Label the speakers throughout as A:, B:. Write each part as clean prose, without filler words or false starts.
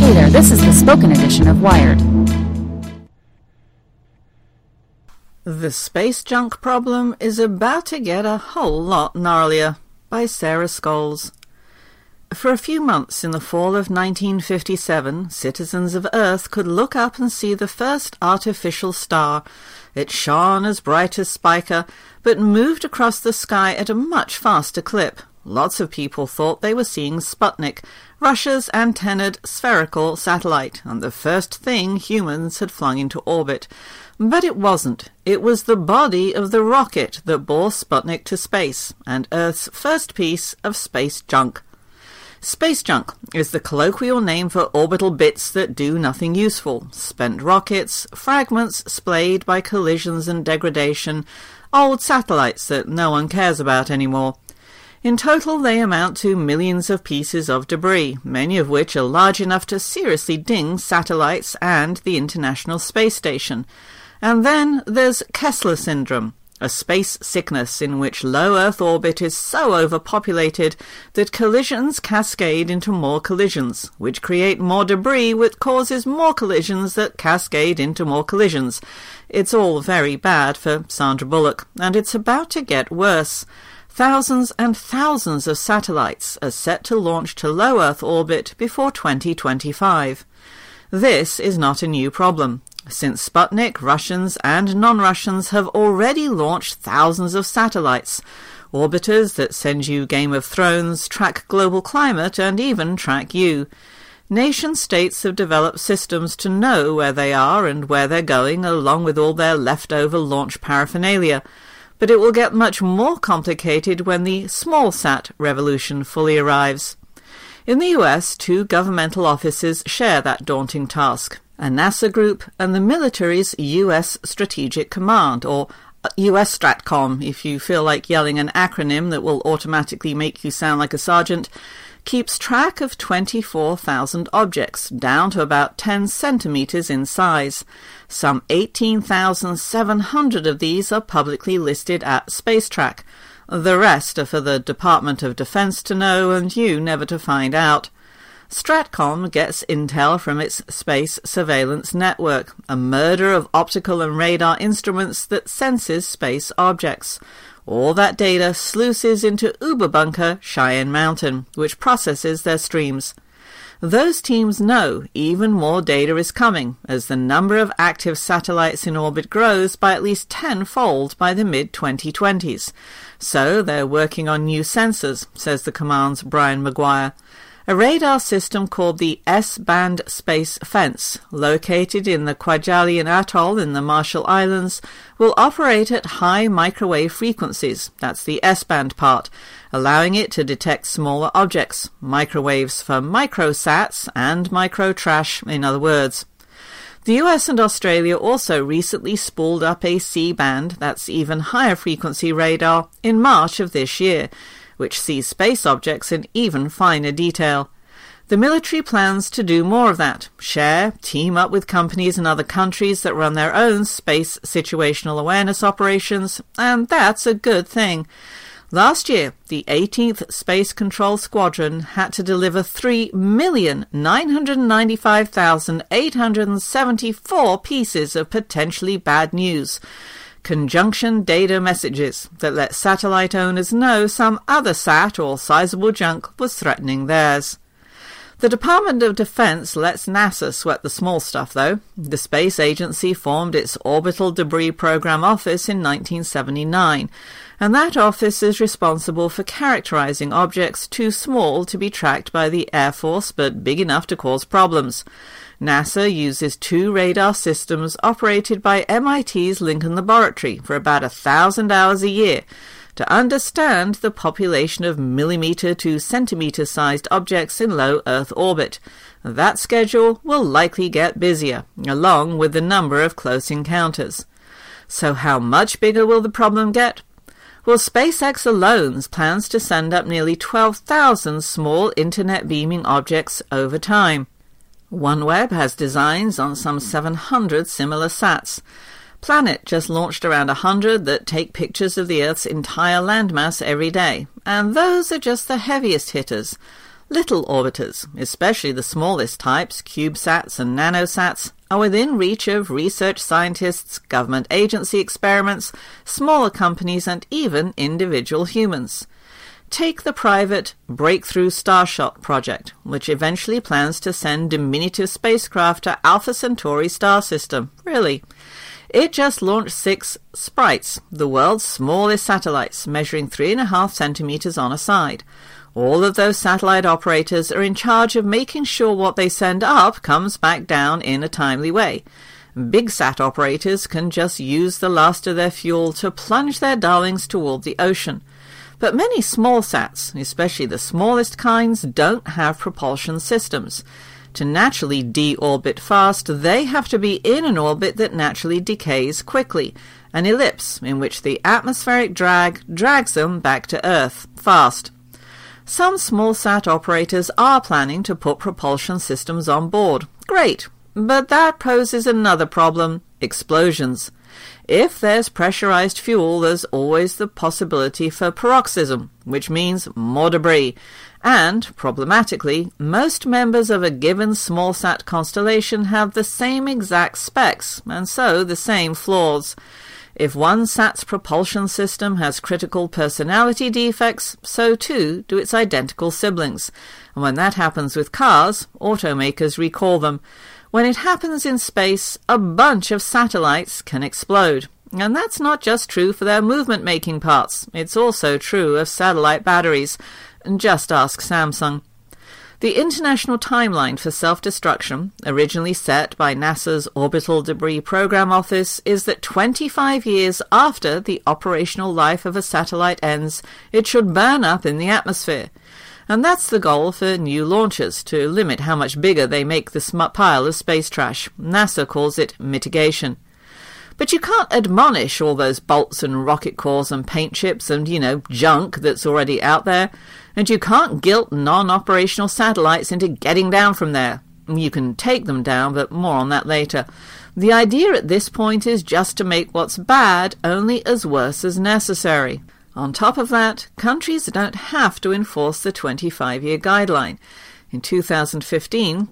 A: Hey there, this is the spoken edition of Wired.
B: The Space Junk Problem is About to Get a Whole Lot Gnarlier by Sarah Scholes. For a few months in the fall of 1957, citizens of Earth could look up and see the first artificial star. It shone as bright as Spica, but moved across the sky at a much faster clip. Lots of people thought they were seeing Sputnik, Russia's antennaed spherical satellite, and the first thing humans had flung into orbit. But it wasn't. It was the body of the rocket that bore Sputnik to space, and Earth's first piece of space junk. Space junk is the colloquial name for orbital bits that do nothing useful. Spent rockets, fragments splayed by collisions and degradation, old satellites that no one cares about anymore. In total, they amount to millions of pieces of debris, many of which are large enough to seriously ding satellites and the International Space Station. And then there's Kessler syndrome, a space sickness in which low Earth orbit is so overpopulated that collisions cascade into more collisions, which create more debris, which causes more collisions that cascade into more collisions. It's all very bad for Sandra Bullock, and it's about to get worse. Thousands and thousands of satellites are set to launch to low Earth orbit before 2025. This is not a new problem. Since Sputnik, Russians and non-Russians have already launched thousands of satellites, orbiters that send you Game of Thrones, track global climate, and even track you. Nation-states have developed systems to know where they are and where they're going, along with all their leftover launch paraphernalia. But it will get much more complicated when the small-sat revolution fully arrives. In the US, two governmental offices share that daunting task, a NASA group and the military's US Strategic Command, or US Stratcom, if you feel like yelling an acronym that will automatically make you sound like a sergeant, keeps track of 24,000 objects, down to about 10 centimeters in size. Some 18,700 of these are publicly listed at SpaceTrack. The rest are for the Department of Defense to know and you never to find out. Stratcom gets intel from its Space Surveillance Network, a murder of optical and radar instruments that senses space objects. All that data sluices into Uberbunker Cheyenne Mountain, which processes their streams. Those teams know even more data is coming, as the number of active satellites in orbit grows by at least tenfold by the mid-2020s. So they're working on new sensors, says the command's Brian McGuire. A radar system called the S-band Space Fence, located in the Kwajalein Atoll in the Marshall Islands, will operate at high microwave frequencies, that's the S-band part, allowing it to detect smaller objects, microwaves for microsats and microtrash, in other words. The US and Australia also recently spooled up a C-band, that's even higher frequency radar, in March of this year, which sees space objects in even finer detail. The military plans to do more of that, share, team up with companies in other countries that run their own space situational awareness operations, and that's a good thing. Last year, the 18th Space Control Squadron had to deliver 3,995,874 pieces of potentially bad news. Conjunction data messages that let satellite owners know some other sat or sizable junk was threatening theirs. The Department of Defense lets NASA sweat the small stuff, though. The space agency formed its Orbital Debris Program Office in 1979, and that office is responsible for characterizing objects too small to be tracked by the Air Force but big enough to cause problems. NASA uses two radar systems operated by MIT's Lincoln Laboratory for about 1,000 hours a year to understand the population of millimeter to centimeter-sized objects in low Earth orbit. That schedule will likely get busier, along with the number of close encounters. So how much bigger will the problem get? Well, SpaceX alone plans to send up nearly 12,000 small internet beaming objects over time. OneWeb has designs on some 700 similar sats. Planet just launched around 100 that take pictures of the Earth's entire landmass every day, and those are just the heaviest hitters. Little orbiters, especially the smallest types, CubeSats and nanosats, are within reach of research scientists, government agency experiments, smaller companies, and even individual humans. Take the private Breakthrough Starshot project, which eventually plans to send diminutive spacecraft to Alpha Centauri star system. Really. It just launched 6 Sprites, the world's smallest satellites, measuring 3.5 centimeters on a side. All of those satellite operators are in charge of making sure what they send up comes back down in a timely way. Big sat operators can just use the last of their fuel to plunge their darlings toward the ocean. But many small sats, especially the smallest kinds, don't have propulsion systems. To naturally deorbit fast, they have to be in an orbit that naturally decays quickly, an ellipse in which the atmospheric drag drags them back to Earth fast. Some small sat operators are planning to put propulsion systems on board. Great, but that poses another problem: explosions. If there's pressurized fuel, there's always the possibility for paroxysm, which means more debris. And, problematically, most members of a given smallsat constellation have the same exact specs, and so the same flaws. If one sat's propulsion system has critical personality defects, so too do its identical siblings. And when that happens with cars, automakers recall them. When it happens in space, a bunch of satellites can explode. And that's not just true for their movement-making parts. It's also true of satellite batteries. Just ask Samsung. The International Timeline for Self-Destruction, originally set by NASA's Orbital Debris Program Office, is that 25 years after the operational life of a satellite ends, it should burn up in the atmosphere. And that's the goal for new launches, to limit how much bigger they make the pile of space trash. NASA calls it mitigation. But you can't admonish all those bolts and rocket cores and paint chips and, junk that's already out there. And you can't guilt non-operational satellites into getting down from there. You can take them down, but more on that later. The idea at this point is just to make what's bad only as worse as necessary. On top of that, countries don't have to enforce the 25-year guideline. In 2015,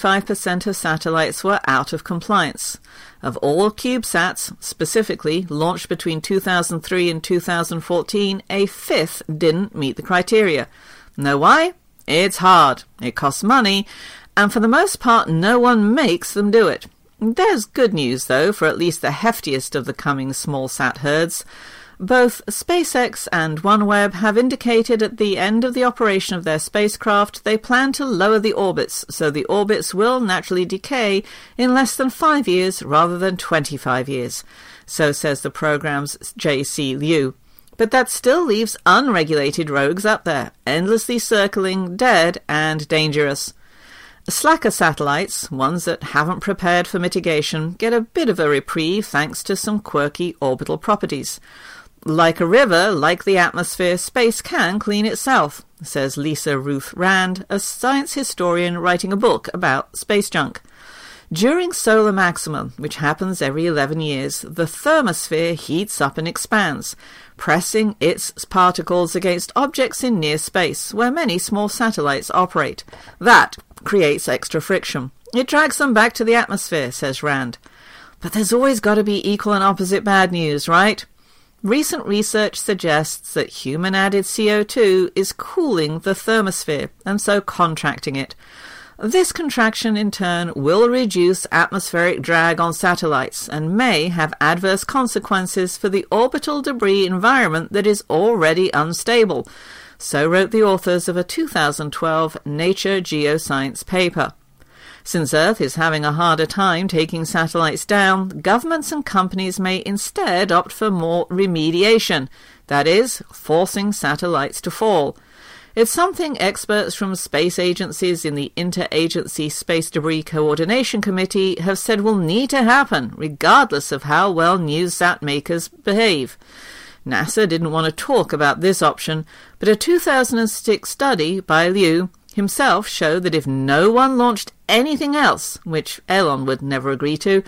B: 35% of satellites were out of compliance. Of all CubeSats, specifically launched between 2003 and 2014, a fifth didn't meet the criteria. Know why? It's hard, it costs money, and for the most part no one makes them do it. There's good news, though, for at least the heftiest of the coming small sat herds. Both SpaceX and OneWeb have indicated at the end of the operation of their spacecraft they plan to lower the orbits, so the orbits will naturally decay in less than 5 years rather than 25 years. So says the program's J.C. Liu. But that still leaves unregulated rogues up there, endlessly circling, dead and dangerous. Slacker satellites, ones that haven't prepared for mitigation, get a bit of a reprieve thanks to some quirky orbital properties. Like a river, like the atmosphere, space can clean itself, says Lisa Ruth Rand, a science historian writing a book about space junk. During solar maximum, which happens every 11 years, the thermosphere heats up and expands, pressing its particles against objects in near space, where many small satellites operate. That creates extra friction. It drags them back to the atmosphere, says Rand. But there's always got to be equal and opposite bad news, right? Recent research suggests that human-added CO2 is cooling the thermosphere and so contracting it. This contraction, in turn, will reduce atmospheric drag on satellites and may have adverse consequences for the orbital debris environment that is already unstable. So wrote the authors of a 2012 Nature Geoscience paper. Since Earth is having a harder time taking satellites down, governments and companies may instead opt for more remediation, that is, forcing satellites to fall. It's something experts from space agencies in the Interagency Space Debris Coordination Committee have said will need to happen, regardless of how well new sat makers behave. NASA didn't want to talk about this option, but a 2006 study by Liu himself showed that if no one launched anything else, which Elon would never agree to,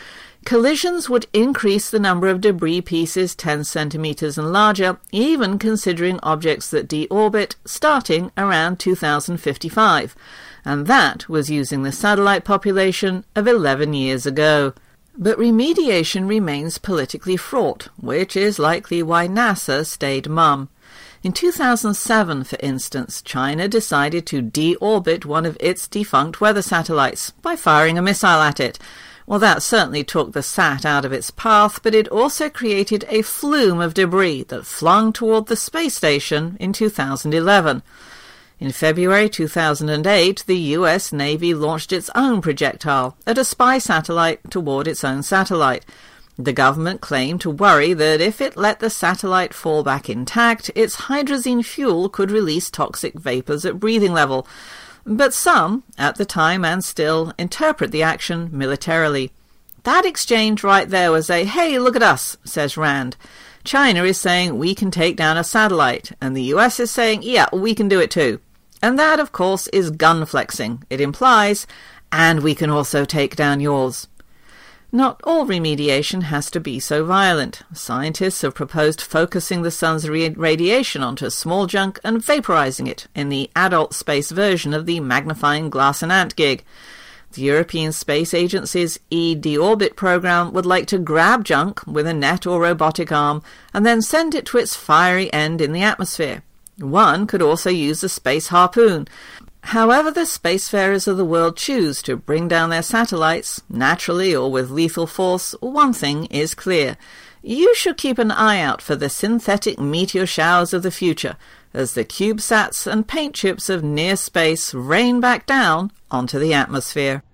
B: Collisions would increase the number of debris pieces 10 centimeters and larger, even considering objects that deorbit starting around 2055, and that was using the satellite population of 11 years ago. But remediation remains politically fraught, which is likely why NASA stayed mum. In 2007, for instance, China decided to deorbit one of its defunct weather satellites by firing a missile at it. Well, that certainly took the sat out of its path, but it also created a flume of debris that flung toward the space station in 2011. In February 2008, the US Navy launched its own projectile at a spy satellite toward its own satellite. The government claimed to worry that if it let the satellite fall back intact, its hydrazine fuel could release toxic vapors at breathing level. But some, at the time and still, interpret the action militarily. That exchange right there was a, "Hey, look at us," says Rand. China is saying we can take down a satellite, and the US is saying, yeah, we can do it too. And that, of course, is gun flexing. It implies, and we can also take down yours. Not all remediation has to be so violent. Scientists have proposed focusing the sun's radiation onto small junk and vaporizing it in the adult space version of the magnifying glass and ant gig. The European Space Agency's e-deorbit program would like to grab junk with a net or robotic arm and then send it to its fiery end in the atmosphere. One could also use the space harpoon. However the spacefarers of the world choose to bring down their satellites, naturally or with lethal force, one thing is clear. You should keep an eye out for the synthetic meteor showers of the future, as the CubeSats and paint chips of near space rain back down onto the atmosphere.